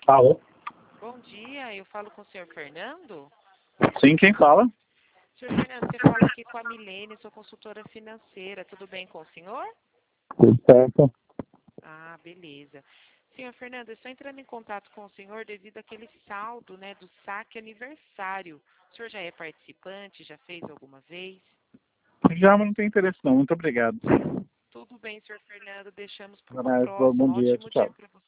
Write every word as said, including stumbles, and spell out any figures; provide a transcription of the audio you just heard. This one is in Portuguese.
Alô? Bom dia, eu falo com o senhor Fernando. Sim, quem fala? senhor Fernando, você fala aqui com a Milene, sou consultora financeira. Tudo bem com o senhor? Tudo certo. Ah, beleza. senhor Fernando, eu estou entrando em contato com o senhor devido àquele saldo, né, do saque aniversário. O senhor já é participante, já fez alguma vez? Já não tem interesse não, muito obrigado. Tudo bem, senhor Fernando, deixamos para uma Mas, bom próxima. dia, Ótimo dia tchau. para você.